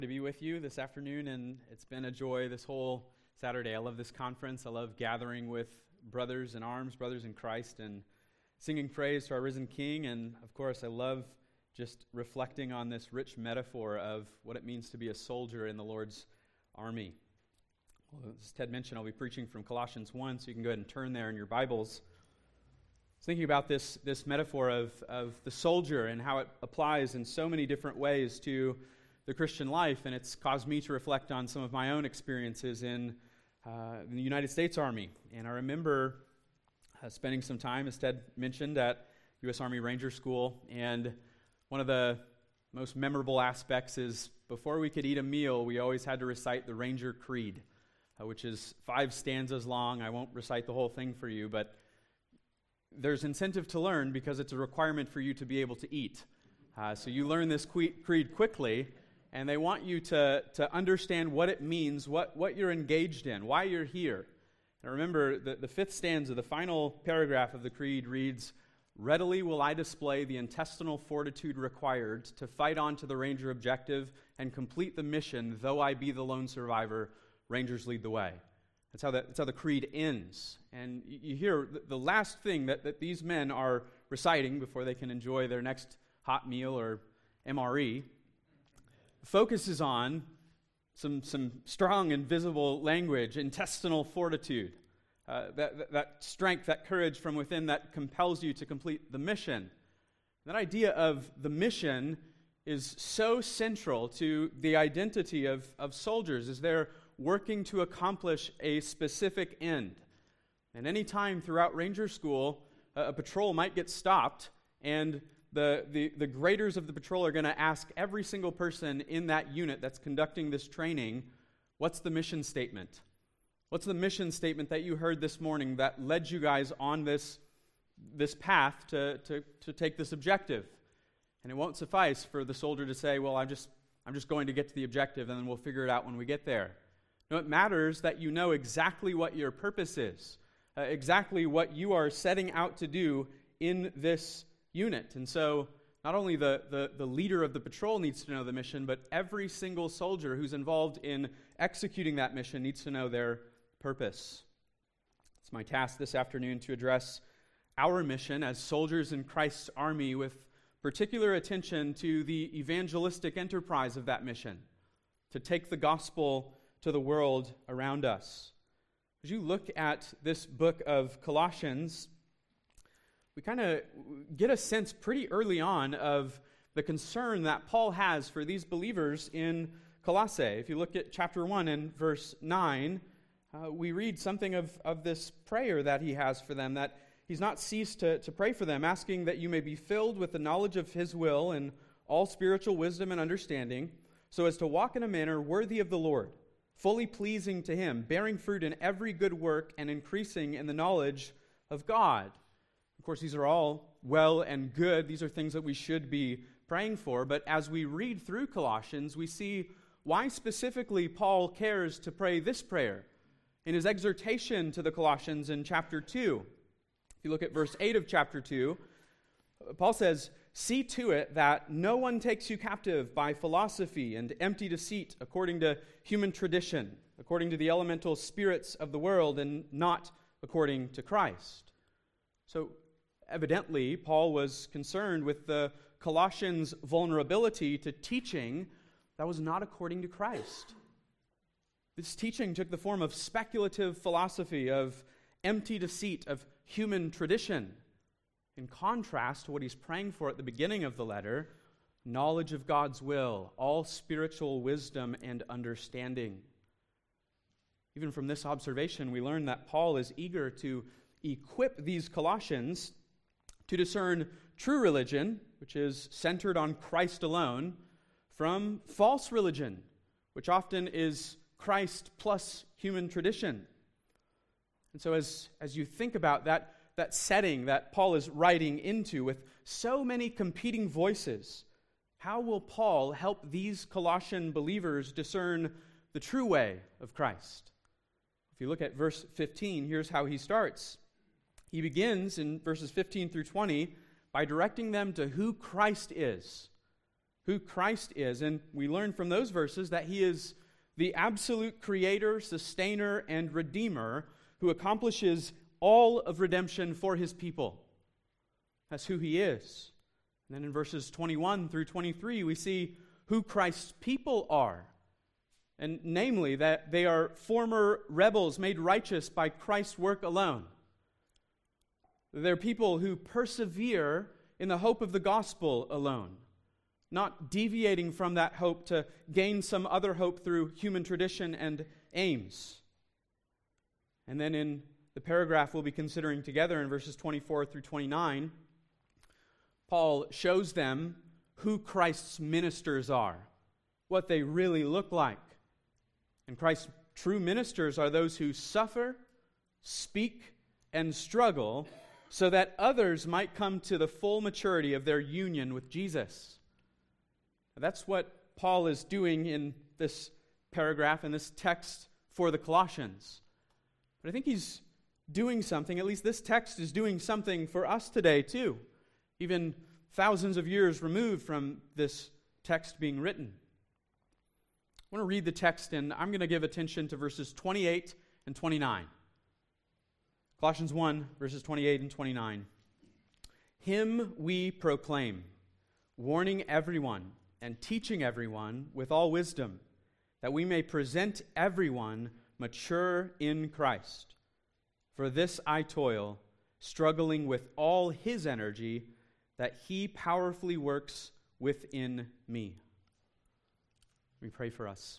To be with you this afternoon, and it's been a joy this whole Saturday. I love this conference. I love gathering with brothers in arms, brothers in Christ, and singing praise to our risen King. And of course, I love just reflecting on this rich metaphor of what it means to be a soldier in the Lord's army. Well, as Ted mentioned, I'll be preaching from Colossians 1, so you can go ahead and turn there in your Bibles. I was thinking about this metaphor of the soldier and how it applies in so many different ways to the Christian life, and it's caused me to reflect on some of my own experiences in the United States Army. And I remember spending some time, as Ted mentioned, at U.S. Army Ranger School, and one of the most memorable aspects is before we could eat a meal, we always had to recite the Ranger Creed, which is 5 stanzas long. I won't recite the whole thing for you, but there's incentive to learn because it's a requirement for you to be able to eat. So you learn this creed quickly, and they want you to understand what it means, what you're engaged in, why you're here. And remember, the 5th stanza, the final paragraph of the creed reads, "Readily will I display the intestinal fortitude required to fight on to the Ranger objective and complete the mission, though I be the lone survivor, Rangers lead the way." That's how the creed ends. And you hear the last thing that these men are reciting before they can enjoy their next hot meal or MRE focuses on some strong and visible language, intestinal fortitude, that strength, that courage from within that compels you to complete the mission. That idea of the mission is so central to the identity of soldiers, as they're working to accomplish a specific end. And any time throughout Ranger School, a patrol might get stopped, and the graders of the patrol are going to ask every single person in that unit that's conducting this training, what's the mission statement? What's the mission statement that you heard this morning that led you guys on this path to take this objective? And it won't suffice for the soldier to say, well, I'm just going to get to the objective and then we'll figure it out when we get there. No, it matters that you know exactly what your purpose is, exactly what you are setting out to do in this unit. And so not only the leader of the patrol needs to know the mission, but every single soldier who's involved in executing that mission needs to know their purpose. It's my task this afternoon to address our mission as soldiers in Christ's army with particular attention to the evangelistic enterprise of that mission, to take the gospel to the world around us. As you look at this book of Colossians, we kind of get a sense pretty early on of the concern that Paul has for these believers in Colossae. If you look at chapter 1 and verse 9, we read something of this prayer that he has for them, that he's not ceased to pray for them, asking that you may be filled with the knowledge of his will and all spiritual wisdom and understanding, so as to walk in a manner worthy of the Lord, fully pleasing to him, bearing fruit in every good work and increasing in the knowledge of God. Of course, these are all well and good. These are things that we should be praying for. But as we read through Colossians, we see why specifically Paul cares to pray this prayer. In his exhortation to the Colossians in chapter 2, if you look at verse 8 of chapter 2, Paul says, "See to it that no one takes you captive by philosophy and empty deceit according to human tradition, according to the elemental spirits of the world, and not according to Christ." So, evidently, Paul was concerned with the Colossians' vulnerability to teaching that was not according to Christ. This teaching took the form of speculative philosophy, of empty deceit, of human tradition. In contrast to what he's praying for at the beginning of the letter, knowledge of God's will, all spiritual wisdom and understanding. Even from this observation, we learn that Paul is eager to equip these Colossians to discern true religion, which is centered on Christ alone, from false religion, which often is Christ plus human tradition. And so as you think about that setting that Paul is writing into with so many competing voices, how will Paul help these Colossian believers discern the true way of Christ? If you look at verse 15, here's how he starts. He begins in verses 15 through 20 by directing them to who Christ is who Christ is. And we learn from those verses that he is the absolute creator, sustainer, and redeemer who accomplishes all of redemption for his people. That's who he is. And then in verses 21 through 23, we see who Christ's people are. And namely, that they are former rebels made righteous by Christ's work alone. They're people who persevere in the hope of the gospel alone, not deviating from that hope to gain some other hope through human tradition and aims. And then in the paragraph we'll be considering together in verses 24 through 29, Paul shows them who Christ's ministers are, what they really look like. And Christ's true ministers are those who suffer, speak, and struggle so that others might come to the full maturity of their union with Jesus. That's what Paul is doing in this paragraph, in this text for the Colossians. But I think he's doing something, at least this text is doing something for us today too, even thousands of years removed from this text being written. I want to read the text, and I'm going to give attention to verses 28 and 29. Colossians 1, verses 28 and 29. Him we proclaim, warning everyone and teaching everyone with all wisdom, that we may present everyone mature in Christ. For this I toil, struggling with all his energy, that he powerfully works within me. We pray for us.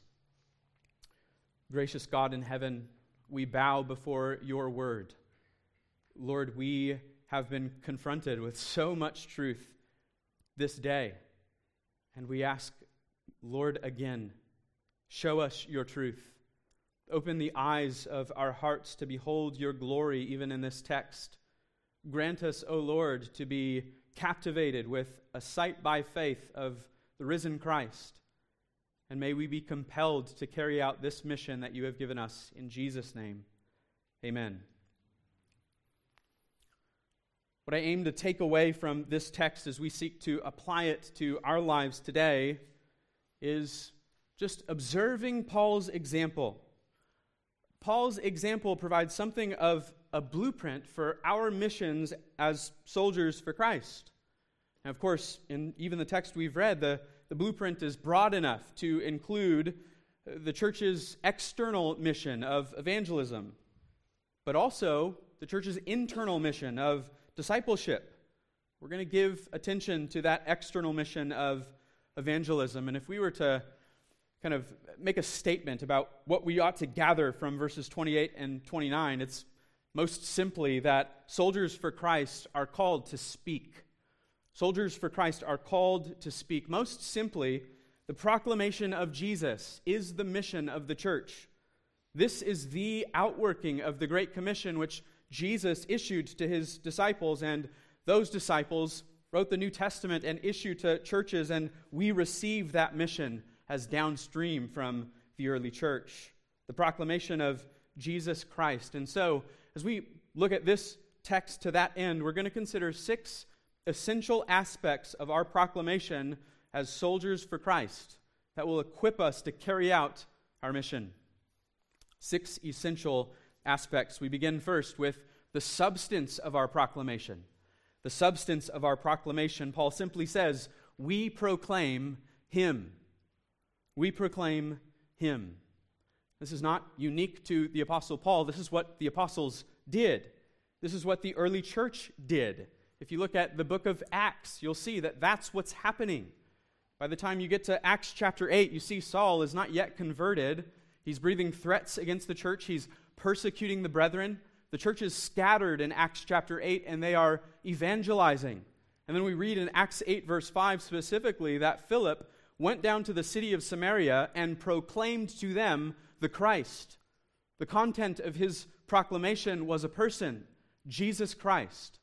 Gracious God in heaven, we bow before your word. Lord, we have been confronted with so much truth this day. And we ask, Lord, again, show us your truth. Open the eyes of our hearts to behold your glory even in this text. Grant us, O Lord, to be captivated with a sight by faith of the risen Christ. And may we be compelled to carry out this mission that you have given us. In Jesus' name, amen. What I aim to take away from this text as we seek to apply it to our lives today is just observing Paul's example. Paul's example provides something of a blueprint for our missions as soldiers for Christ. And of course, in even the text we've read, the blueprint is broad enough to include the church's external mission of evangelism, but also the church's internal mission of discipleship. We're going to give attention to that external mission of evangelism. And if we were to kind of make a statement about what we ought to gather from verses 28 and 29, it's most simply that soldiers for Christ are called to speak. Soldiers for Christ are called to speak. Most simply, the proclamation of Jesus is the mission of the church. This is the outworking of the Great Commission which Jesus issued to his disciples, and those disciples wrote the New Testament and issued to churches, and we receive that mission as downstream from the early church. The proclamation of Jesus Christ. And so, as we look at this text to that end, we're going to consider 6 essential aspects of our proclamation as soldiers for Christ that will equip us to carry out our mission. 6 essential aspects. We begin first with the substance of our proclamation. The substance of our proclamation, Paul simply says, we proclaim him. We proclaim him. This is not unique to the Apostle Paul. This is what the apostles did. This is what the early church did. If you look at the book of Acts, you'll see that that's what's happening. By the time you get to Acts chapter 8, you see Saul is not yet converted. He's breathing threats against the church. He's persecuting the brethren. The church is scattered in Acts chapter 8, and they are evangelizing. And then we read in Acts 8, verse 5 specifically, that Philip went down to the city of Samaria and proclaimed to them the Christ. The content of his proclamation was a person, Jesus Christ.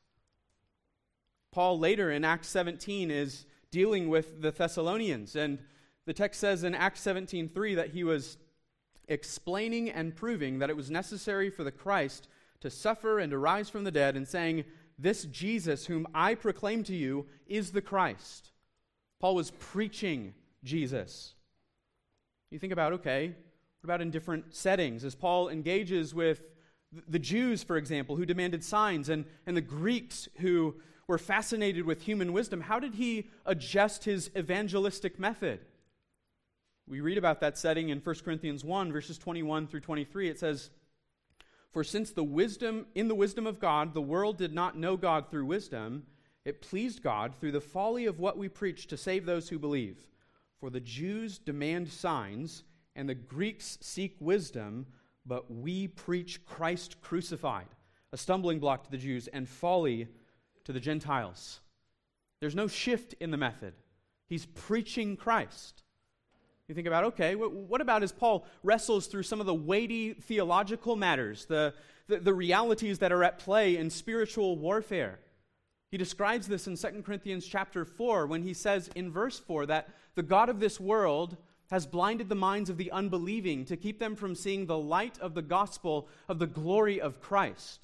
Paul later in Acts 17 is dealing with the Thessalonians, and the text says in Acts 17:3 that he was explaining and proving that it was necessary for the Christ to suffer and to rise from the dead, and saying, this Jesus whom I proclaim to you is the Christ. Paul was preaching Jesus. You think about, okay, what about in different settings? As Paul engages with the Jews, for example, who demanded signs, and the Greeks who were fascinated with human wisdom, how did he adjust his evangelistic method? We read about that setting in 1 Corinthians 1, verses 21 through 23. It says, "For since in the wisdom of God, the world did not know God through wisdom, it pleased God through the folly of what we preach to save those who believe. For the Jews demand signs, and the Greeks seek wisdom, but we preach Christ crucified, a stumbling block to the Jews and folly to the Gentiles." There's no shift in the method. He's preaching Christ. You think about, okay, what about as Paul wrestles through some of the weighty theological matters, the realities that are at play in spiritual warfare? He describes this in 2 Corinthians chapter 4 when he says in verse 4 that the God of this world has blinded the minds of the unbelieving to keep them from seeing the light of the gospel of the glory of Christ.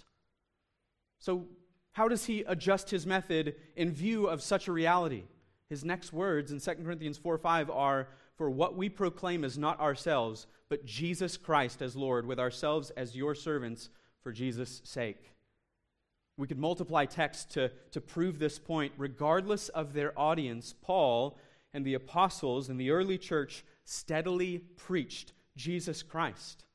So how does he adjust his method in view of such a reality? His next words in 2 Corinthians 4:5 are, "For what we proclaim is not ourselves, but Jesus Christ as Lord, with ourselves as your servants for Jesus' sake." We could multiply texts to prove this point. Regardless of their audience, Paul and the apostles in the early church steadily preached Jesus Christ.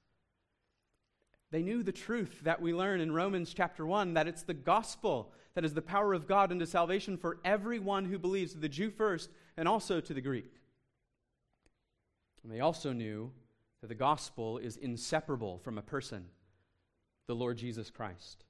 They knew the truth that we learn in Romans chapter 1, that it's the gospel that is the power of God unto salvation for everyone who believes, to the Jew first and also to the Greek. And they also knew that the gospel is inseparable from a person, the Lord Jesus Christ.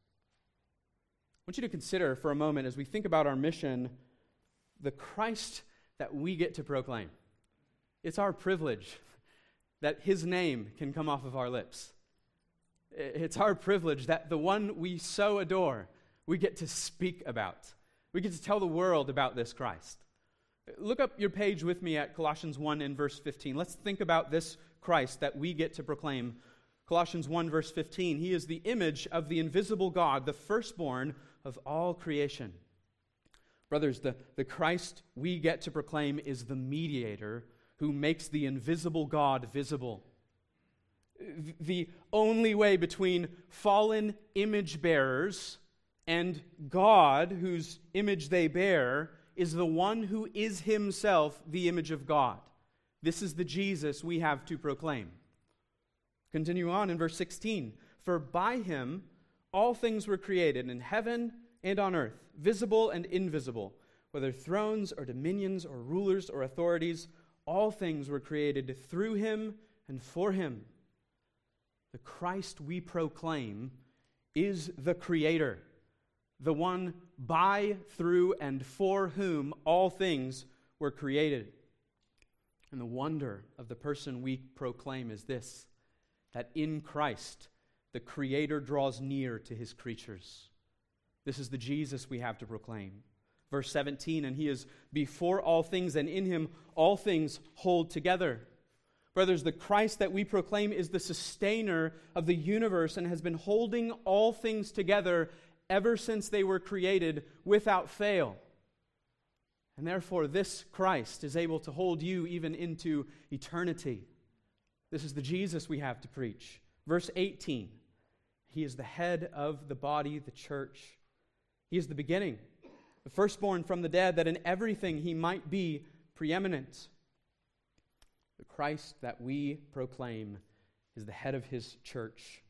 I want you to consider for a moment, as we think about our mission, the Christ that we get to proclaim. It's our privilege that his name can come off of our lips. It's our privilege that the one we so adore, we get to speak about. We get to tell the world about this Christ. Look up your page with me at Colossians 1 and verse 15. Let's think about this Christ that we get to proclaim. Colossians 1 verse 15, "He is the image of the invisible God, the firstborn of all creation." Brothers, the Christ we get to proclaim is the mediator who makes the invisible God visible. The only way between fallen image bearers and God, whose image they bear, is the one who is himself the image of God. This is the Jesus we have to proclaim. Continue on in verse 16. "For by him all things were created in heaven and on earth, visible and invisible, whether thrones or dominions or rulers or authorities, all things were created through him and for him." The Christ we proclaim is the Creator, the one by, through, and for whom all things were created. And the wonder of the person we proclaim is this, that in Christ, the Creator draws near to his creatures. This is the Jesus we have to proclaim. Verse 17, "And he is before all things, and in him all things hold together." Brothers, the Christ that we proclaim is the sustainer of the universe and has been holding all things together ever since they were created without fail. And therefore, this Christ is able to hold you even into eternity. This is the Jesus we have to preach. Verse 18, "He is the head of the body, the church. He is the beginning, the firstborn from the dead, that in everything he might be preeminent." The Christ that we proclaim is the head of his church.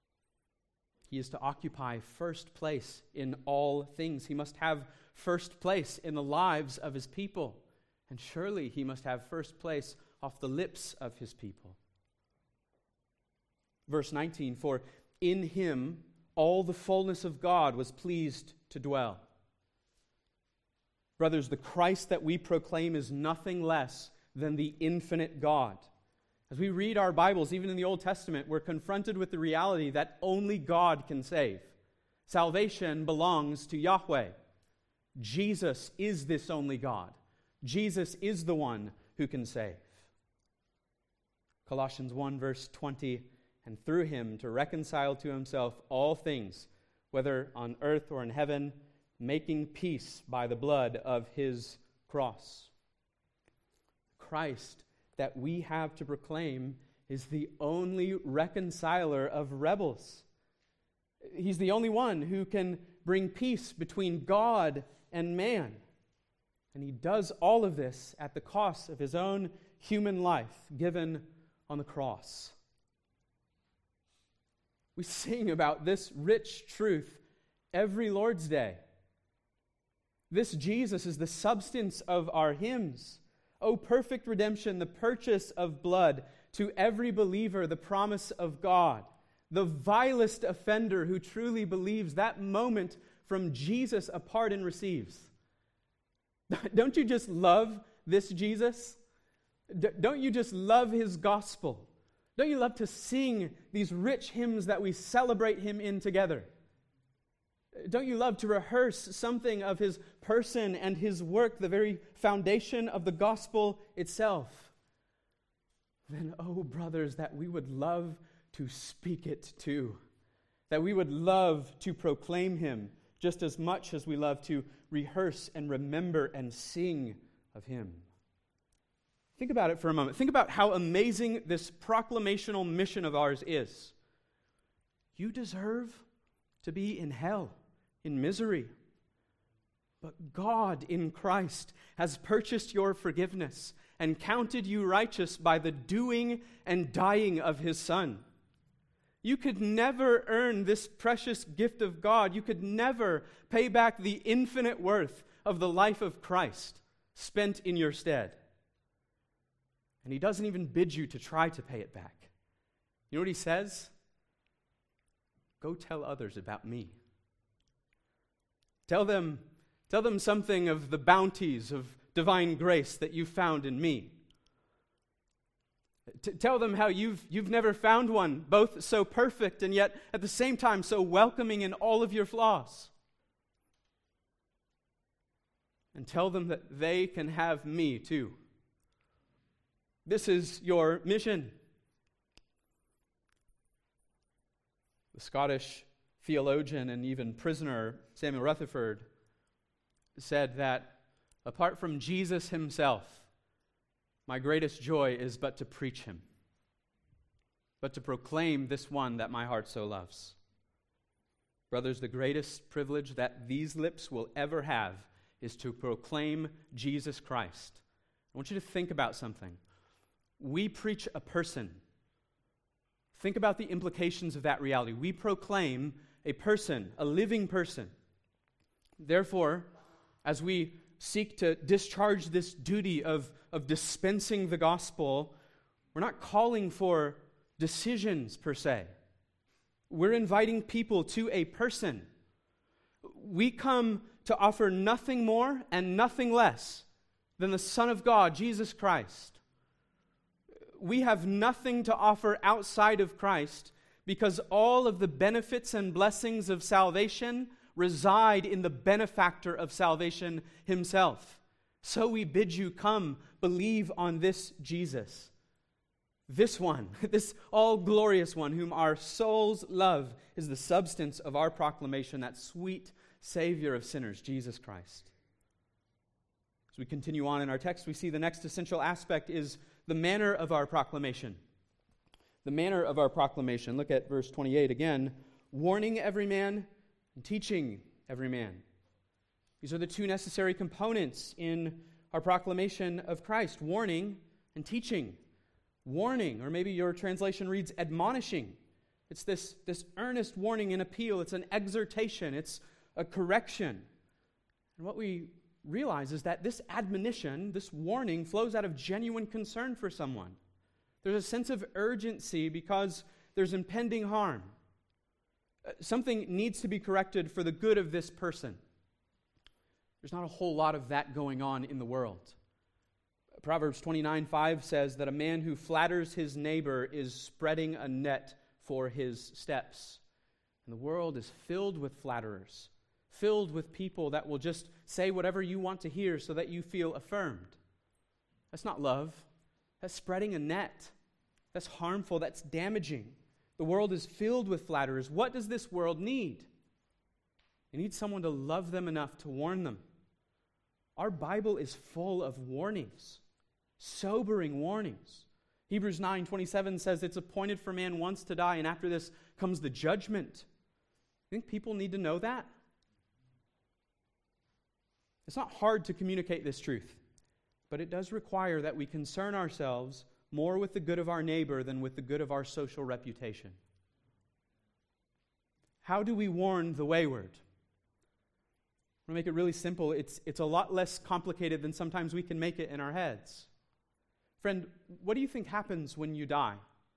He is to occupy first place in all things. He must have first place in the lives of his people. And surely he must have first place off the lips of his people. Verse 19, "For in him all the fullness of God was pleased to dwell." Brothers, the Christ that we proclaim is nothing less than the infinite God. As we read our Bibles, even in the Old Testament, we're confronted with the reality that only God can save. Salvation belongs to Yahweh. Jesus is this only God. Jesus is the one who can save. Colossians 1 verse 20, "And through him to reconcile to himself all things, whether on earth or in heaven, making peace by the blood of his cross." Christ that we have to proclaim is the only reconciler of rebels. He's the only one who can bring peace between God and man. And he does all of this at the cost of his own human life given on the cross. We sing about this rich truth every Lord's Day. This Jesus is the substance of our hymns. O perfect redemption, the purchase of blood, to every believer the promise of God. The vilest offender who truly believes that moment from Jesus a pardon receives. Don't you just love this Jesus? Don't you just love his gospel? Don't you love to sing these rich hymns that we celebrate him in together? Don't you love to rehearse something of his person and his work, the very foundation of the gospel itself? Then, oh brothers, that we would love to speak it too. That we would love to proclaim him just as much as we love to rehearse and remember and sing of him. Think about it for a moment. Think about how amazing this proclamational mission of ours is. You deserve to be in hell, in misery. But God in Christ has purchased your forgiveness and counted you righteous by the doing and dying of his Son. You could never earn this precious gift of God. You could never pay back the infinite worth of the life of Christ spent in your stead. And he doesn't even bid you to try to pay it back. You know what he says? Go tell others about me. Tell them something of the bounties of divine grace that you found in me. Tell them how you've never found one, both so perfect and yet at the same time so welcoming in all of your flaws. And tell them that they can have me too. This is your mission. The Scottish theologian and even prisoner Samuel Rutherford said that apart from Jesus himself, my greatest joy is but to preach him, but to proclaim this one that my heart so loves. Brothers, the greatest privilege that these lips will ever have is to proclaim Jesus Christ. I want you to think about something. We preach a person. Think about the implications of that reality. We proclaim a person, a living person. Therefore, as we seek to discharge this duty of dispensing the gospel, we're not calling for decisions per se. We're inviting people to a person. We come to offer nothing more and nothing less than the Son of God, Jesus Christ. We have nothing to offer outside of Christ because all of the benefits and blessings of salvation reside in the benefactor of salvation himself. So we bid you come, believe on this Jesus. This one, this all-glorious one, whom our souls love, is the substance of our proclamation, that sweet Savior of sinners, Jesus Christ. As we continue on in our text, we see the next essential aspect is the manner of our proclamation. The manner of our proclamation. Look at verse 28 again. Warning every man and teaching every man. These are the two necessary components in our proclamation of Christ. Warning and teaching. Warning, or maybe your translation reads admonishing. It's this earnest warning and appeal. It's an exhortation. It's a correction. And what we realize is that this admonition, this warning, flows out of genuine concern for someone. There's a sense of urgency because there's impending harm. Something needs to be corrected for the good of this person. There's not a whole lot of that going on in the world. Proverbs 29:5 says that a man who flatters his neighbor is spreading a net for his steps. And the world is filled with flatterers, filled with people that will just say whatever you want to hear so that you feel affirmed. That's not love. That's spreading a net. That's harmful. That's damaging. The world is filled with flatterers. What does this world need? It needs someone to love them enough to warn them. Our Bible is full of warnings. sobering warnings. Hebrews 9:27 says it's appointed for man once to die, and after this comes the judgment. I think people need to know that. It's not hard to communicate this truth, but it does require that we concern ourselves more with the good of our neighbor than with the good of our social reputation. How do we warn the wayward? I'm going to make it really simple. It's a lot less complicated than sometimes we can make it in our heads. Friend, what do you think happens when you die?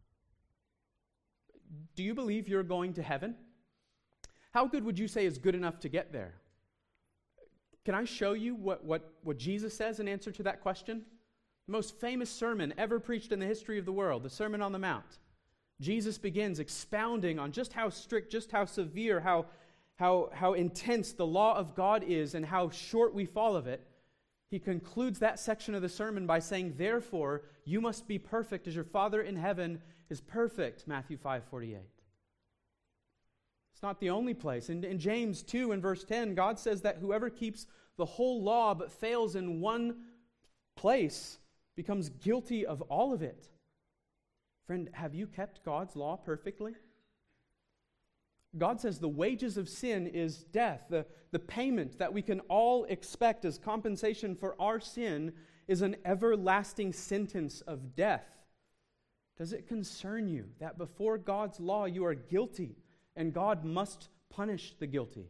Do you believe you're going to heaven? How good would you say is good enough to get there? Can I show you what Jesus says in answer to that question? The most famous sermon ever preached in the history of the world, the Sermon on the Mount. Jesus begins expounding on just how strict, just how severe, how intense the law of God is and how short we fall of it. He concludes that section of the sermon by saying, therefore, you must be perfect as your Father in heaven is perfect, Matthew 5:48. It's not the only place. In James 2 and verse 10, God says that whoever keeps the whole law but fails in one place becomes guilty of all of it. Friend, have you kept God's law perfectly? God says the wages of sin is death. The payment that we can all expect as compensation for our sin is an everlasting sentence of death. Does it concern you that before God's law you are guilty and God must punish the guilty?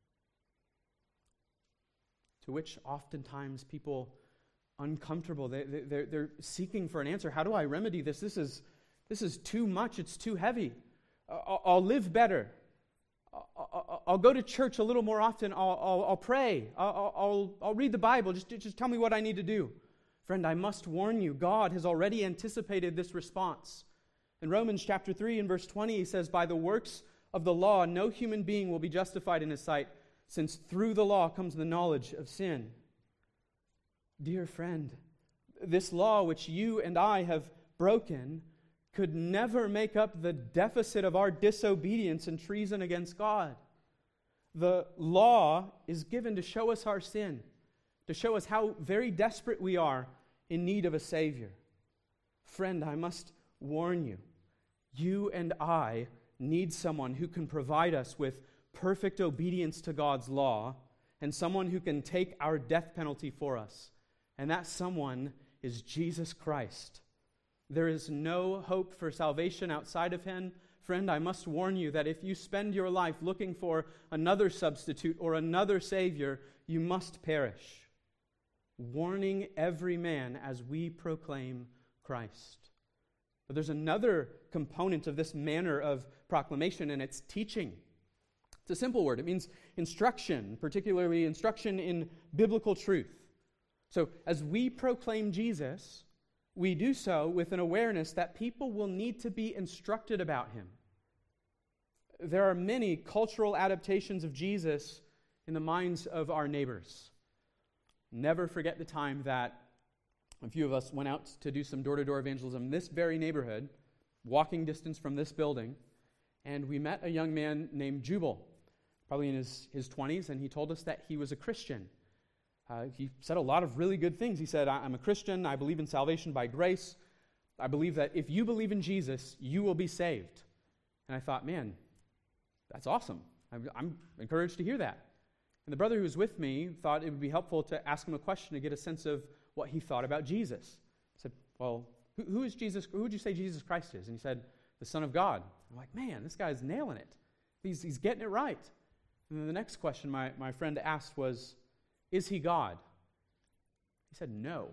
To which oftentimes people uncomfortable, they're seeking for an answer. How do I remedy this? This is too much. It's too heavy. I'll live better. I'll go to church a little more often. I'll pray. I'll read the Bible. Just tell me what I need to do. Friend, I must warn you, God has already anticipated this response. In Romans chapter 3 and verse 20, he says, by the works of the law, no human being will be justified in his sight, since through the law comes the knowledge of sin. Dear friend, this law which you and I have broken could never make up the deficit of our disobedience and treason against God. The law is given to show us our sin, to show us how very desperate we are in need of a Savior. Friend, I must warn you, you and I need someone who can provide us with perfect obedience to God's law and someone who can take our death penalty for us. And that someone is Jesus Christ. There is no hope for salvation outside of Him. Friend, I must warn you that if you spend your life looking for another substitute or another Savior, you must perish. Warning every man as we proclaim Christ. But there's another component of this manner of proclamation, and it's teaching. It's a simple word. It means instruction, particularly instruction in biblical truth. So as we proclaim Jesus, we do so with an awareness that people will need to be instructed about Him. There are many cultural adaptations of Jesus in the minds of our neighbors. Never forget the time that a few of us went out to do some door-to-door evangelism in this very neighborhood, walking distance from this building, and we met a young man named Jubal, probably in his 20s, and he told us that he was a Christian. He said a lot of really good things. He said, I'm a Christian, I believe in salvation by grace. I believe that if you believe in Jesus, you will be saved. And I thought, man, that's awesome. I'm encouraged to hear that. And the brother who was with me thought it would be helpful to ask him a question to get a sense of what he thought about Jesus. I said, well, who is Jesus? Who would you say Jesus Christ is? And he said, the Son of God. I'm like, man, this guy's nailing it. He's getting it right. And then the next question my friend asked was, is He God? He said, no.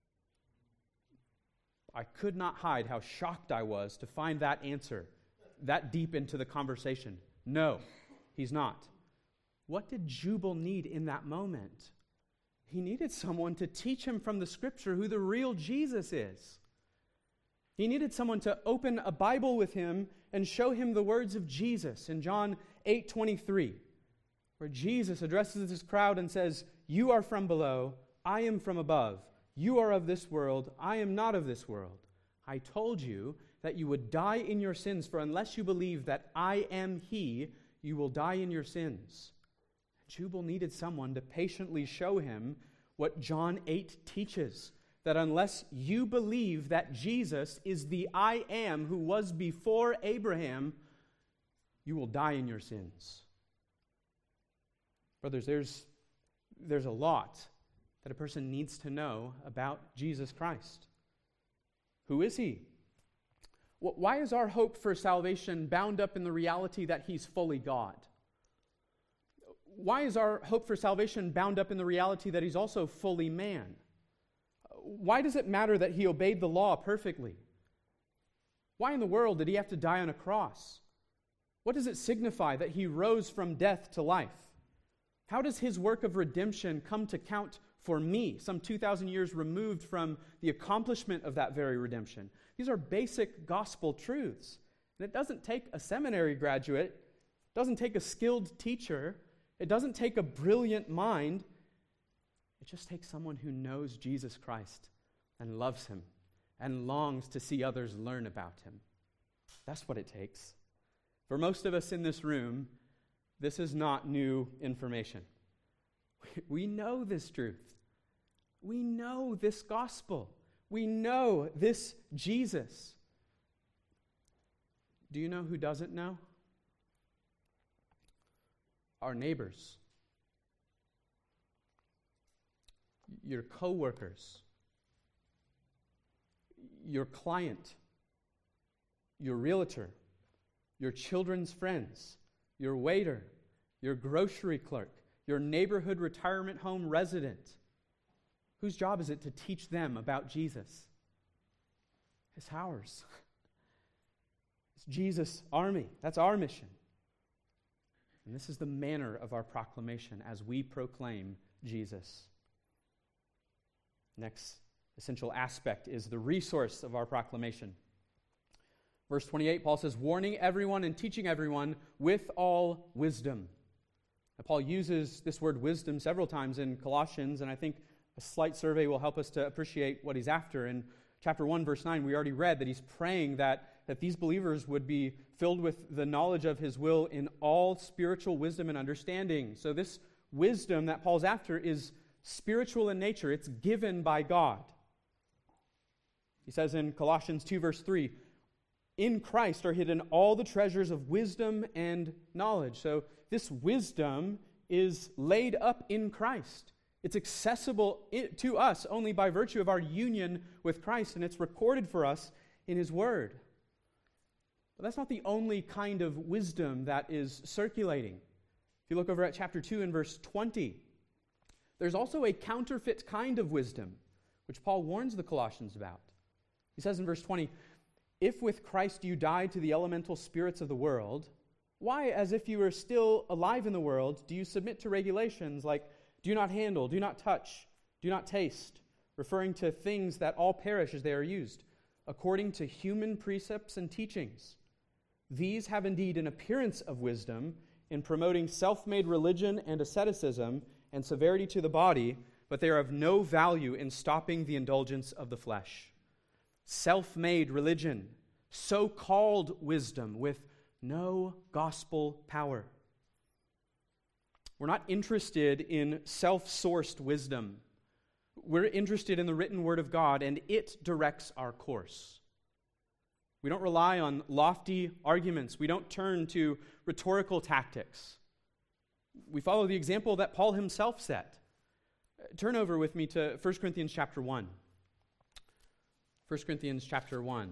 I could not hide how shocked I was to find that answer that deep into the conversation. No, He's not. What did Jubal need in that moment? He needed someone to teach him from the Scripture who the real Jesus is. He needed someone to open a Bible with him and show him the words of Jesus in John 8:23, where Jesus addresses this crowd and says, you are from below, I am from above. You are of this world, I am not of this world. I told you that you would die in your sins, for unless you believe that I am He, you will die in your sins. Jubal needed someone to patiently show him what John 8 teaches, that unless you believe that Jesus is the I am who was before Abraham, you will die in your sins. Brothers, there's a lot that a person needs to know about Jesus Christ. Who is he? Why is our hope for salvation bound up in the reality that he's fully God? Why is our hope for salvation bound up in the reality that he's also fully man? Why does it matter that he obeyed the law perfectly? Why in the world did he have to die on a cross? What does it signify that he rose from death to life? How does his work of redemption come to count for me, some 2,000 years removed from the accomplishment of that very redemption? These are basic gospel truths. And it doesn't take a seminary graduate, it doesn't take a skilled teacher, it doesn't take a brilliant mind. It just takes someone who knows Jesus Christ and loves him and longs to see others learn about him. That's what it takes. For most of us in this room, this is not new information. We know this truth. We know this gospel. We know this Jesus. Do you know who doesn't know? Our neighbors, your coworkers, your client, your realtor, your children's friends, your waiter, your grocery clerk, your neighborhood retirement home resident. Whose job is it to teach them about Jesus? It's ours. It's Jesus' army. That's our mission. And this is the manner of our proclamation as we proclaim Jesus. Next essential aspect is the resource of our proclamation. Verse 28, Paul says, warning everyone and teaching everyone with all wisdom. Now, Paul uses this word wisdom several times in Colossians, and I think a slight survey will help us to appreciate what he's after. In chapter 1, verse 9, we already read that he's praying that these believers would be filled with the knowledge of his will in all spiritual wisdom and understanding. So this wisdom that Paul's after is spiritual in nature. It's given by God. He says in Colossians 2, verse 3, in Christ are hidden all the treasures of wisdom and knowledge. So this wisdom is laid up in Christ. It's accessible to us only by virtue of our union with Christ, and it's recorded for us in his word. But that's not the only kind of wisdom that is circulating. If you look over at chapter 2 and verse 20, there's also a counterfeit kind of wisdom, which Paul warns the Colossians about. He says in verse 20, if with Christ you died to the elemental spirits of the world, why, as if you were still alive in the world, do you submit to regulations like do not handle, do not touch, do not taste, referring to things that all perish as they are used, according to human precepts and teachings? These have indeed an appearance of wisdom in promoting self-made religion and asceticism and severity to the body, but they are of no value in stopping the indulgence of the flesh. Self-made religion, so-called wisdom with no gospel power. We're not interested in self-sourced wisdom. We're interested in the written word of God, and it directs our course. We don't rely on lofty arguments. We don't turn to rhetorical tactics. We follow the example that Paul himself set. Turn over with me to 1 Corinthians chapter 1. 1 Corinthians chapter 1.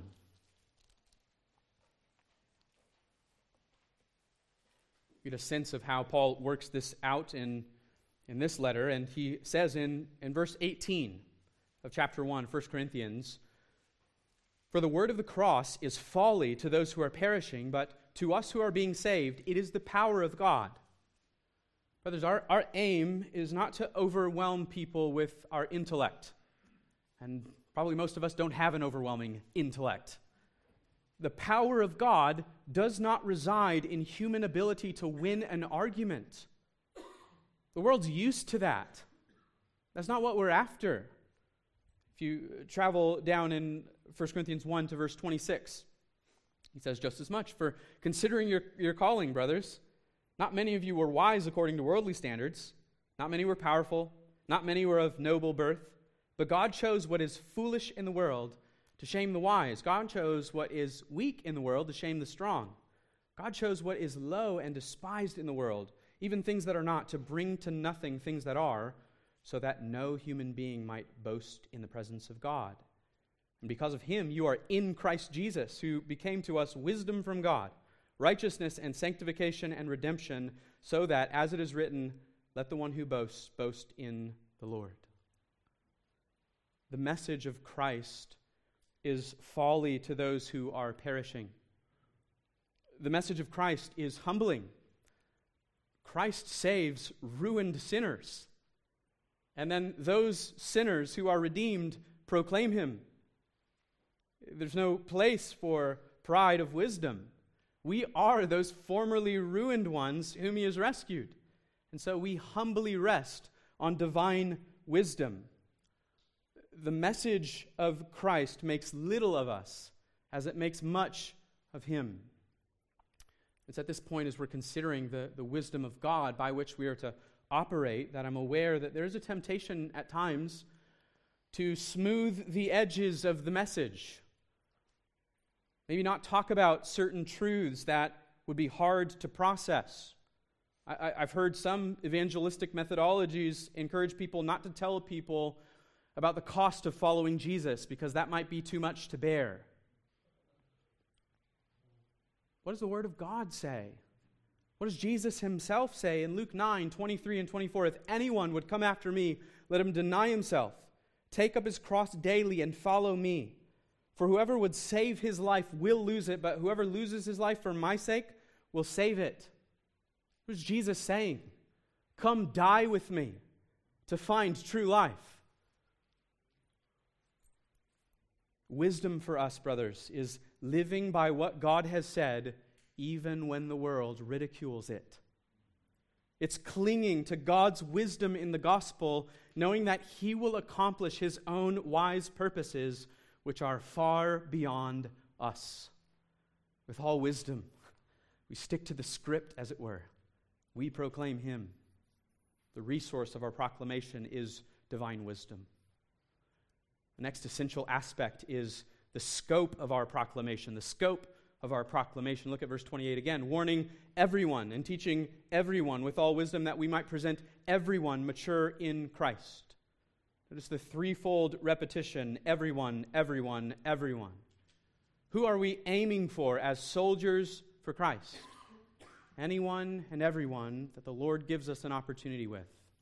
Get a sense of how Paul works this out in this letter. And he says in verse 18 of chapter 1, 1 Corinthians, for the word of the cross is folly to those who are perishing, but to us who are being saved, it is the power of God. Brothers, our aim is not to overwhelm people with our intellect. And probably most of us don't have an overwhelming intellect. The power of God does not reside in human ability to win an argument. The world's used to that. That's not what we're after. If you travel down in 1 Corinthians 1 to verse 26, he says just as much, for considering your calling, brothers, not many of you were wise according to worldly standards, not many were powerful, not many were of noble birth, But God chose what is foolish in the world to shame the wise. God chose what is weak in the world to shame the strong. God chose what is low and despised in the world, even things that are not, to bring to nothing things that are, so that no human being might boast in the presence of God. And because of him, you are in Christ Jesus, who became to us wisdom from God, righteousness and sanctification and redemption, so that, as it is written, let the one who boasts boast in the Lord. The message of Christ is folly to those who are perishing. The message of Christ is humbling. Christ saves ruined sinners. And then those sinners who are redeemed proclaim him. There's no place for pride of wisdom. We are those formerly ruined ones whom he has rescued. And so we humbly rest on divine wisdom. The message of Christ makes little of us as it makes much of him. It's at this point, as we're considering the wisdom of God by which we are to operate, that I'm aware that there is a temptation at times to smooth the edges of the message. Maybe not talk about certain truths that would be hard to process. I've heard some evangelistic methodologies encourage people not to tell people about the cost of following Jesus because that might be too much to bear. What does the Word of God say? What does Jesus himself say in Luke 9, 23 and 24? If anyone would come after me, let him deny himself, take up his cross daily and follow me. For whoever would save his life will lose it, but whoever loses his life for my sake will save it. What is Jesus saying? Come die with me to find true life. Wisdom for us, brothers, is living by what God has said even when the world ridicules it. It's clinging to God's wisdom in the gospel, knowing that he will accomplish his own wise purposes, which are far beyond us. With all wisdom, we stick to the script, as it were. We proclaim him. The resource of our proclamation is divine wisdom. The next essential aspect is the scope of our proclamation. The scope of our proclamation. Look at verse 28 again. Warning everyone and teaching everyone with all wisdom, that we might present everyone mature in Christ. Notice the threefold repetition. Everyone, everyone, everyone. Who are we aiming for as soldiers for Christ? Anyone and everyone that the Lord gives us an opportunity with.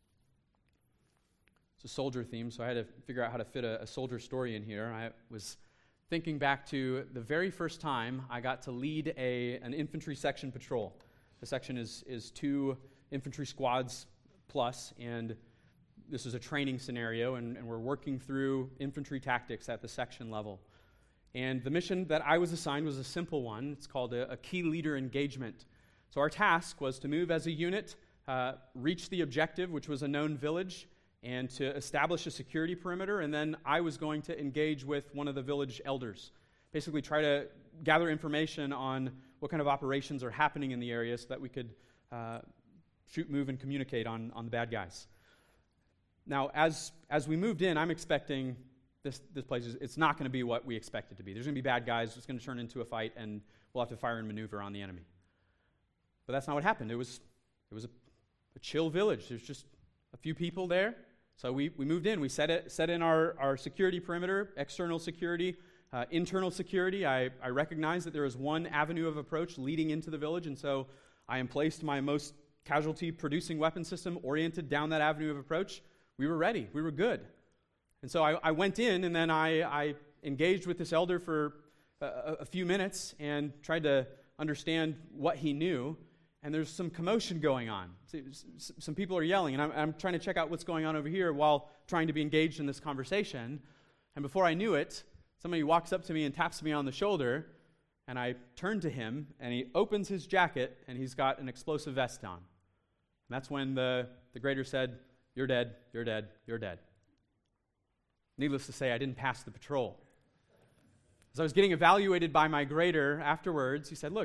It's a soldier theme, so I had to figure out how to fit a soldier story in here. I was thinking back to the very first time I got to lead an infantry section patrol. The section is 2 infantry squads plus, and this is a training scenario, and we're working through infantry tactics at the section level. And the mission that I was assigned was a simple one. It's called a key leader engagement. So our task was to move as a unit, reach the objective, which was a known village, and to establish a security perimeter, and then I was going to engage with one of the village elders. Basically try to gather information on what kind of operations are happening in the area so that we could shoot, move, and communicate on the bad guys. Now, as we moved in, I'm expecting this place, it's not going to be what we expect it to be. There's going to be bad guys, it's going to turn into a fight, and we'll have to fire and maneuver on the enemy. But that's not what happened. It was a chill village. There's just a few people there. So we moved in. We set in our security perimeter, external security, internal security. I recognized that there was one avenue of approach leading into the village, and so I emplaced my most casualty-producing weapon system oriented down that avenue of approach. We were ready. We were good. And so I went in, and then I engaged with this elder for a few minutes and tried to understand what he knew. And there's some commotion going on. Some people are yelling, and I'm trying to check out what's going on over here while trying to be engaged in this conversation. And before I knew it, somebody walks up to me and taps me on the shoulder, and I turn to him, and he opens his jacket, and he's got an explosive vest on. And that's when the grader said, "You're dead, you're dead, you're dead." Needless to say, I didn't pass the patrol. As I was getting evaluated by my grader afterwards, he said, "Look,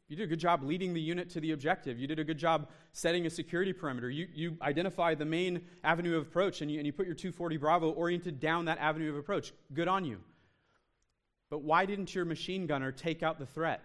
You did a good job leading the unit to the objective. You did a good job setting a security perimeter. You identified the main avenue of approach, and you put your 240 Bravo oriented down that avenue of approach. Good on you. But why didn't your machine gunner take out the threat?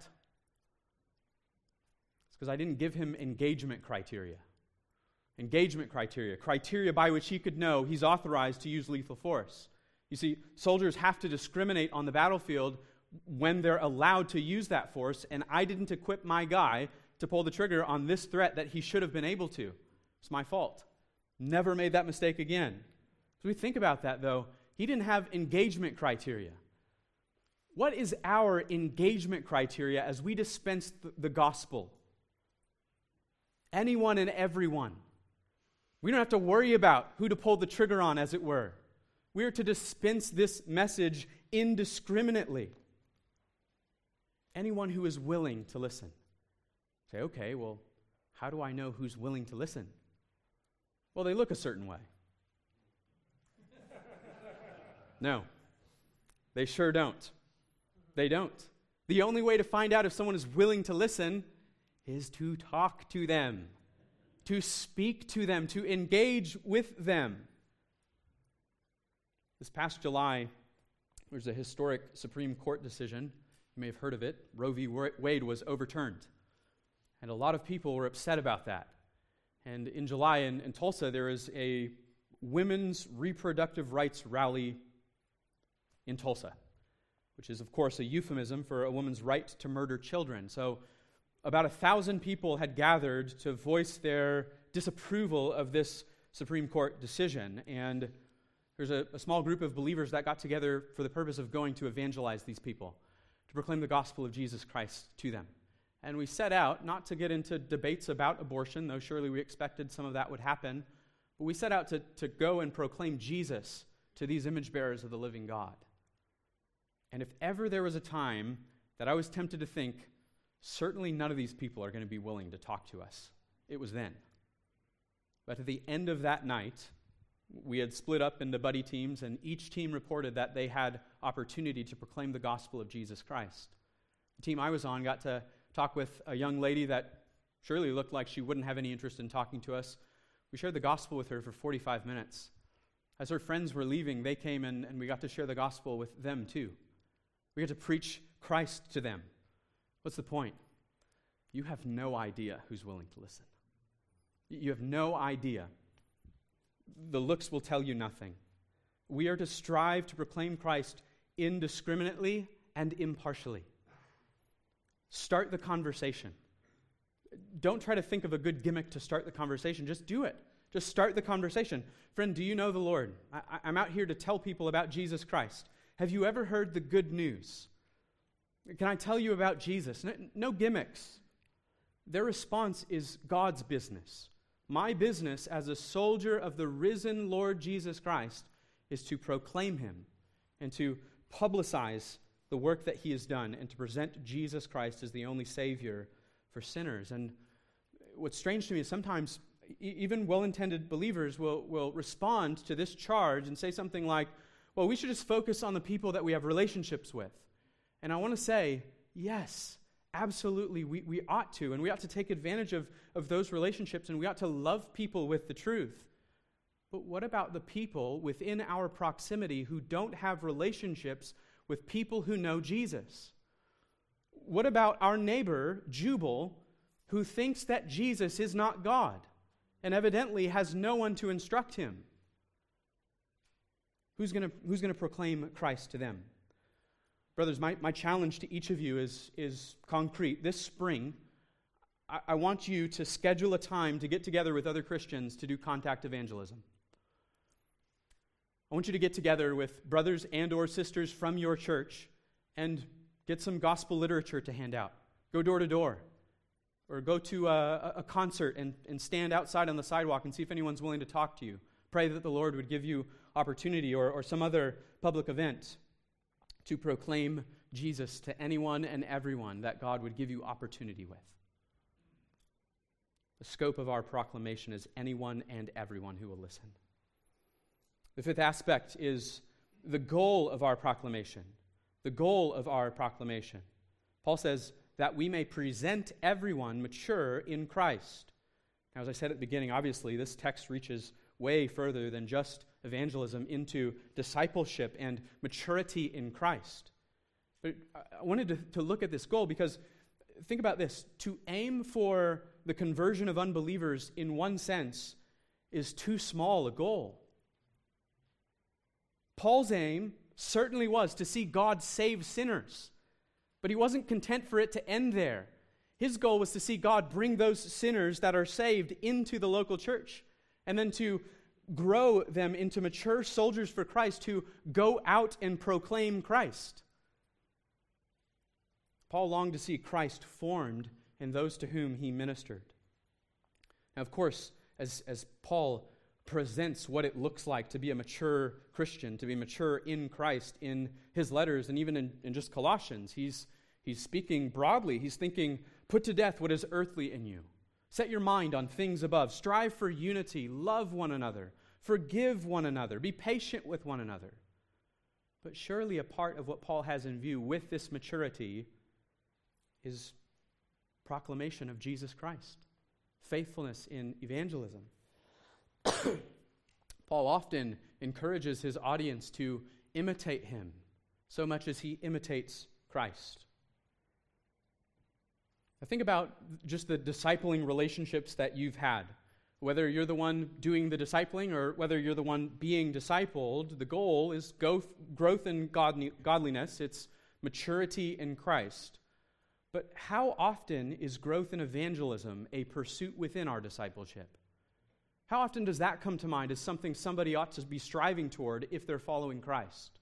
It's because I didn't give him engagement criteria. Engagement criteria. Criteria by which he could know he's authorized to use lethal force. You see, soldiers have to discriminate on the battlefield when they're allowed to use that force, and I didn't equip my guy to pull the trigger on this threat that he should have been able to. It's my fault. Never made that mistake again. So we think about that, though. He didn't have engagement criteria. What is our engagement criteria as we dispense the gospel? Anyone and everyone. We don't have to worry about who to pull the trigger on, as it were. We are to dispense this message indiscriminately. Anyone who is willing to listen. Say, okay, well, how do I know who's willing to listen? Well, they look a certain way. No, they sure don't. They don't. The only way to find out if someone is willing to listen is to talk to them, to speak to them, to engage with them. This past July, there was a historic Supreme Court decision. You may have heard of it. Roe v. Wade was overturned. And a lot of people were upset about that. And in July in Tulsa, there is a women's reproductive rights rally in Tulsa, which is, of course, a euphemism for a woman's right to murder children. So about 1,000 people had gathered to voice their disapproval of this Supreme Court decision. And there's a small group of believers that got together for the purpose of going to evangelize these people, to proclaim the gospel of Jesus Christ to them. And we set out not to get into debates about abortion, though surely we expected some of that would happen, but we set out to go and proclaim Jesus to these image bearers of the living God. And if ever there was a time that I was tempted to think, certainly none of these people are going to be willing to talk to us, it was then. But at the end of that night, we had split up into buddy teams, and each team reported that they had opportunity to proclaim the gospel of Jesus Christ. The team I was on got to talk with a young lady that surely looked like she wouldn't have any interest in talking to us. We shared the gospel with her for 45 minutes. As her friends were leaving, they came and we got to share the gospel with them too. We got to preach Christ to them. What's the point? You have no idea who's willing to listen. You have no idea. The looks will tell you nothing. We are to strive to proclaim Christ indiscriminately and impartially. Start the conversation. Don't try to think of a good gimmick to start the conversation. Just do it. Just start the conversation. Friend, do you know the Lord? I'm out here to tell people about Jesus Christ. Have you ever heard the good news? Can I tell you about Jesus? No gimmicks. Their response is God's business. My business as a soldier of the risen Lord Jesus Christ is to proclaim him and to publicize the work that he has done and to present Jesus Christ as the only Savior for sinners. And what's strange to me is sometimes even well-intended believers will respond to this charge and say something like, well, we should just focus on the people that we have relationships with. And I want to say, yes, absolutely, we ought to, and we ought to take advantage of those relationships, and we ought to love people with the truth. But what about the people within our proximity who don't have relationships with people who know Jesus? What about our neighbor, Jubal, who thinks that Jesus is not God and evidently has no one to instruct him? Who's going to proclaim Christ to them? Brothers, my challenge to each of you is concrete. This spring, I want you to schedule a time to get together with other Christians to do contact evangelism. I want you to get together with brothers and or sisters from your church and get some gospel literature to hand out. Go door to door. Or go to a concert and stand outside on the sidewalk and see if anyone's willing to talk to you. Pray that the Lord would give you opportunity or some other public event to proclaim Jesus to anyone and everyone that God would give you opportunity with. The scope of our proclamation is anyone and everyone who will listen. The fifth aspect is the goal of our proclamation. The goal of our proclamation. Paul says, that we may present everyone mature in Christ. Now, as I said at the beginning, obviously, this text reaches way further than just evangelism into discipleship and maturity in Christ. But I wanted to look at this goal because think about this. To aim for the conversion of unbelievers in one sense is too small a goal. Paul's aim certainly was to see God save sinners, but he wasn't content for it to end there. His goal was to see God bring those sinners that are saved into the local church and then to grow them into mature soldiers for Christ who go out and proclaim Christ. Paul longed to see Christ formed in those to whom he ministered. Now, of course, as Paul presents what it looks like to be a mature Christian, to be mature in Christ in his letters and even in just Colossians, he's speaking broadly. He's thinking, put to death what is earthly in you. Set your mind on things above. Strive for unity. Love one another. Forgive one another. Be patient with one another. But surely a part of what Paul has in view with this maturity is proclamation of Jesus Christ, faithfulness in evangelism. Paul often encourages his audience to imitate him so much as he imitates Christ. Now think about just the discipling relationships that you've had. Whether you're the one doing the discipling or whether you're the one being discipled, the goal is growth in godliness. It's maturity in Christ. But how often is growth in evangelism a pursuit within our discipleship? How often does that come to mind as something somebody ought to be striving toward if they're following Christ?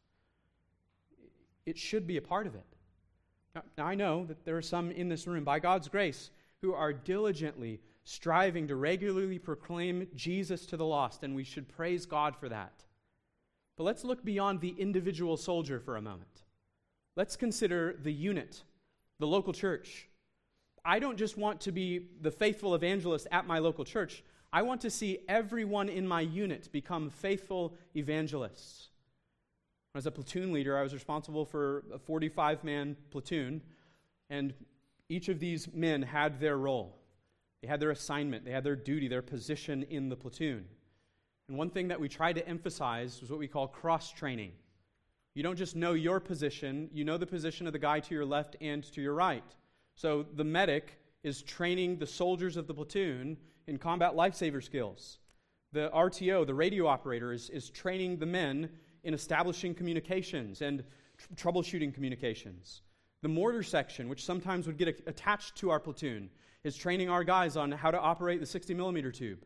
It should be a part of it. Now I know that there are some in this room, by God's grace, who are diligently striving to regularly proclaim Jesus to the lost, and we should praise God for that. But let's look beyond the individual soldier for a moment. Let's consider the unit, the local church. I don't just want to be the faithful evangelist at my local church. I want to see everyone in my unit become faithful evangelists. As a platoon leader, I was responsible for a 45-man platoon, and each of these men had their role. They had their assignment, they had their duty, their position in the platoon. And one thing that we tried to emphasize was what we call cross-training. You don't just know your position, you know the position of the guy to your left and to your right. So the medic is training the soldiers of the platoon in combat lifesaver skills. The RTO, the radio operator, is training the men in establishing communications and troubleshooting communications. The mortar section, which sometimes would get attached to our platoon, is training our guys on how to operate the 60-millimeter tube.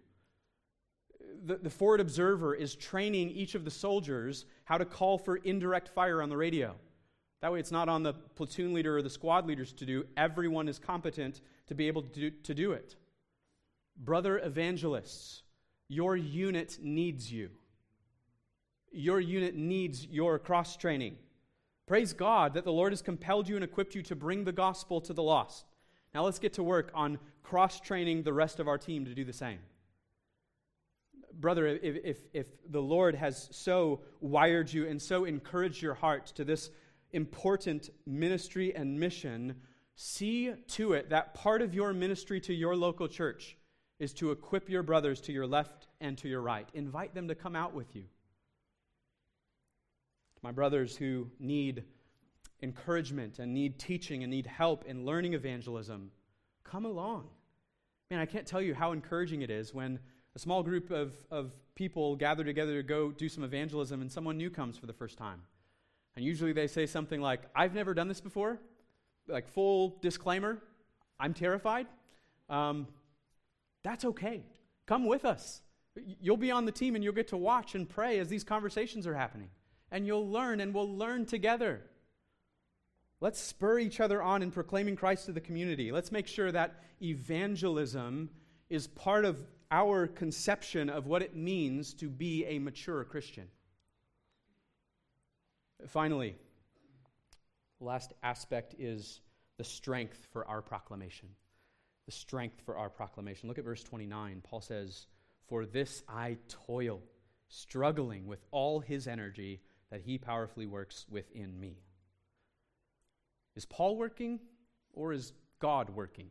The forward observer is training each of the soldiers how to call for indirect fire on the radio. That way it's not on the platoon leader or the squad leaders to do. Everyone is competent to be able to do it. Brother evangelists, your unit needs you. Your unit needs your cross-training. Praise God that the Lord has compelled you and equipped you to bring the gospel to the lost. Now let's get to work on cross-training the rest of our team to do the same. Brother, if the Lord has so wired you and so encouraged your heart to this important ministry and mission, see to it that part of your ministry to your local church is to equip your brothers to your left and to your right. Invite them to come out with you. My brothers who need encouragement and need teaching and need help in learning evangelism, come along. Man, I can't tell you how encouraging it is when a small group of people gather together to go do some evangelism and someone new comes for the first time. And usually they say something like, I've never done this before. Like full disclaimer, I'm terrified. That's okay. Come with us. You'll be on the team and you'll get to watch and pray as these conversations are happening. And you'll learn and we'll learn together. Let's spur each other on in proclaiming Christ to the community. Let's make sure that evangelism is part of our conception of what it means to be a mature Christian. Finally, the last aspect is the strength for our proclamation. The strength for our proclamation. Look at verse 29. Paul says, "For this I toil, struggling with all his energy that he powerfully works within me." Is Paul working? or is God working?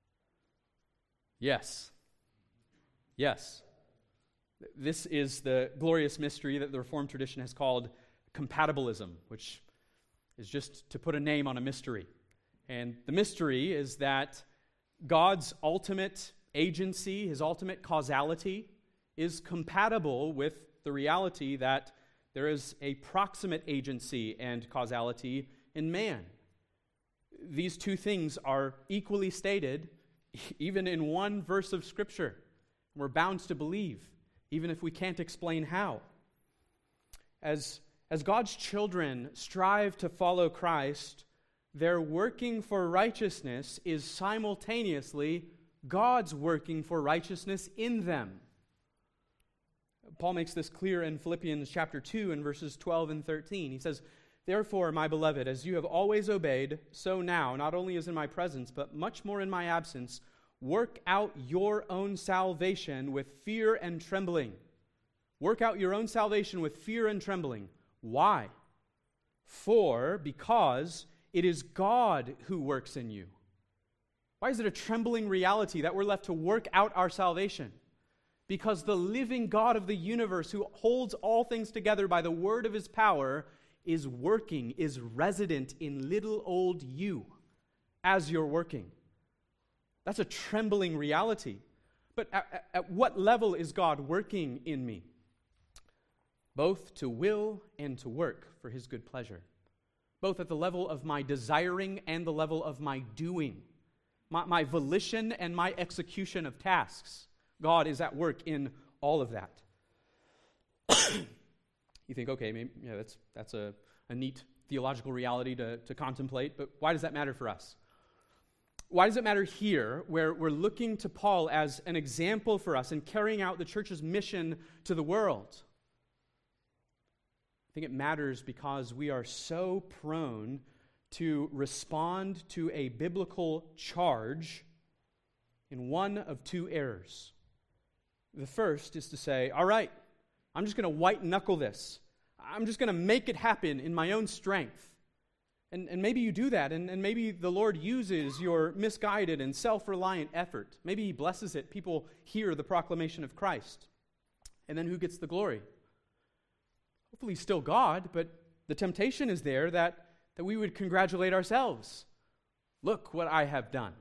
Yes. Yes. This is the glorious mystery that the Reformed tradition has called compatibilism, which is just to put a name on a mystery. And the mystery is that God's ultimate agency, his ultimate causality, is compatible with the reality that there is a proximate agency and causality in man. These two things are equally stated even in one verse of Scripture. We're bound to believe, even if we can't explain how. As God's children strive to follow Christ, their working for righteousness is simultaneously God's working for righteousness in them. Paul makes this clear in Philippians chapter 2 and verses 12 and 13. He says, "Therefore, my beloved, as you have always obeyed, so now, not only as in my presence, but much more in my absence, work out your own salvation with fear and trembling." Work out your own salvation with fear and trembling. Why? Because it is God who works in you. Why is it a trembling reality that we're left to work out our salvation? Because the living God of the universe, who holds all things together by the word of his power, is working, is resident in little old you as you're working. That's a trembling reality. But at what level is God working in me? Both to will and to work for his good pleasure. Both at the level of my desiring and the level of my doing. My volition and my execution of tasks. God is at work in all of that. You think, okay, maybe, that's a neat theological reality to contemplate, but why does that matter for us? Why does it matter here, where we're looking to Paul as an example for us in carrying out the church's mission to the world? I think it matters because we are so prone to respond to a biblical charge in one of two errors. The first is to say, all right, I'm just going to white-knuckle this. I'm just going to make it happen in my own strength. And maybe you do that, and maybe the Lord uses your misguided and self-reliant effort. Maybe he blesses it. People hear the proclamation of Christ. And then who gets the glory? Hopefully still God, but the temptation is there that we would congratulate ourselves. Look what I have done.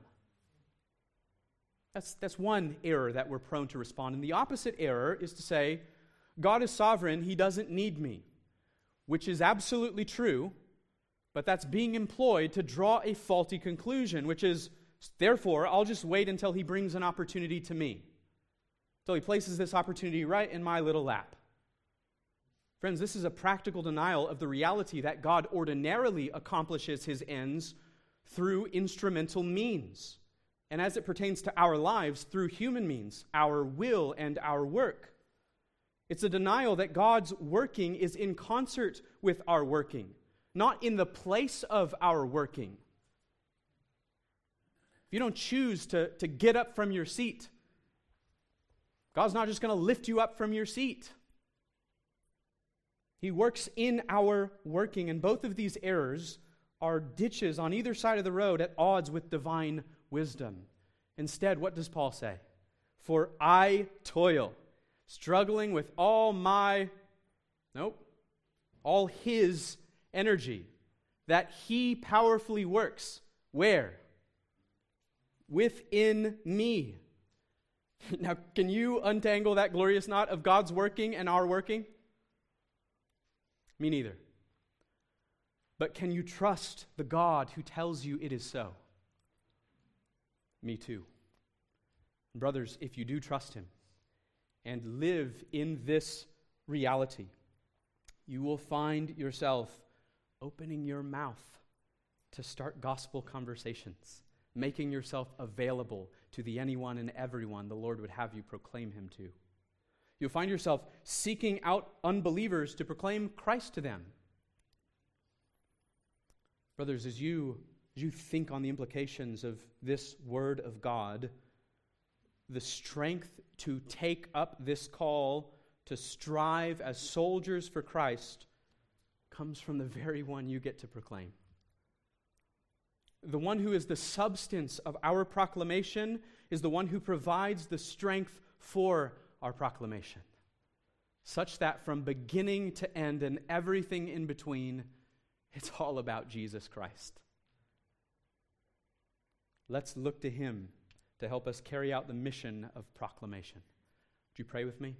That's one error that we're prone to respond. And the opposite error is to say, God is sovereign, he doesn't need me, which is absolutely true, but that's being employed to draw a faulty conclusion, which is, therefore, I'll just wait until he brings an opportunity to me, until he places this opportunity right in my little lap. Friends, this is a practical denial of the reality that God ordinarily accomplishes his ends through instrumental means. And as it pertains to our lives, through human means, our will and our work. It's a denial that God's working is in concert with our working, not in the place of our working. If you don't choose to get up from your seat, God's not just going to lift you up from your seat. He works in our working, and both of these errors are ditches on either side of the road at odds with divine wisdom. Instead, what does Paul say? For I toil, struggling with all his energy, that he powerfully works. Where? Within me. Now, can you untangle that glorious knot of God's working and our working? Me neither. But can you trust the God who tells you it is so? Me too. Brothers, if you do trust him and live in this reality, you will find yourself opening your mouth to start gospel conversations, making yourself available to the anyone and everyone the Lord would have you proclaim him to. You'll find yourself seeking out unbelievers to proclaim Christ to them. Brothers, as you think on the implications of this word of God, the strength to take up this call to strive as soldiers for Christ comes from the very one you get to proclaim. The one who is the substance of our proclamation is the one who provides the strength for our proclamation, such that from beginning to end and everything in between, it's all about Jesus Christ. Let's look to him to help us carry out the mission of proclamation. Would you pray with me?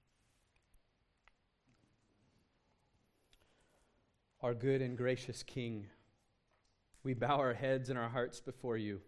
Our good and gracious King, we bow our heads and our hearts before you.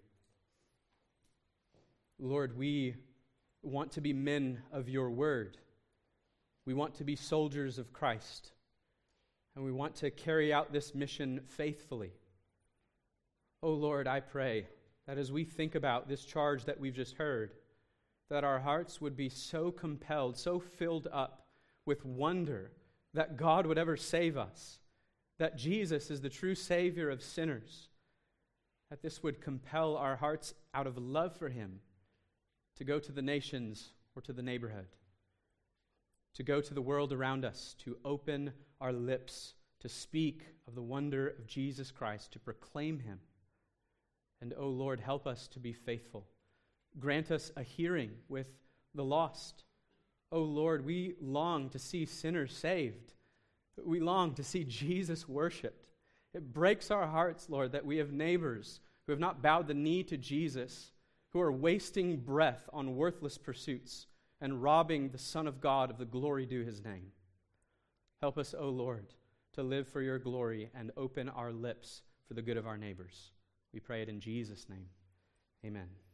Lord, we want to be men of your word. We want to be soldiers of Christ. And we want to carry out this mission faithfully. Oh Lord, I pray that as we think about this charge that we've just heard, that our hearts would be so compelled, so filled up with wonder that God would ever save us, that Jesus is the true Savior of sinners, that this would compel our hearts out of love for him to go to the nations or to the neighborhood, to go to the world around us, to open our lips, to speak of the wonder of Jesus Christ, to proclaim him. And, oh Lord, help us to be faithful. Grant us a hearing with the lost. Oh Lord, we long to see sinners saved. We long to see Jesus worshiped. It breaks our hearts, Lord, that we have neighbors who have not bowed the knee to Jesus, who are wasting breath on worthless pursuits and robbing the Son of God of the glory due his name. Help us, O Lord, to live for your glory and open our lips for the good of our neighbors. We pray it in Jesus' name. Amen.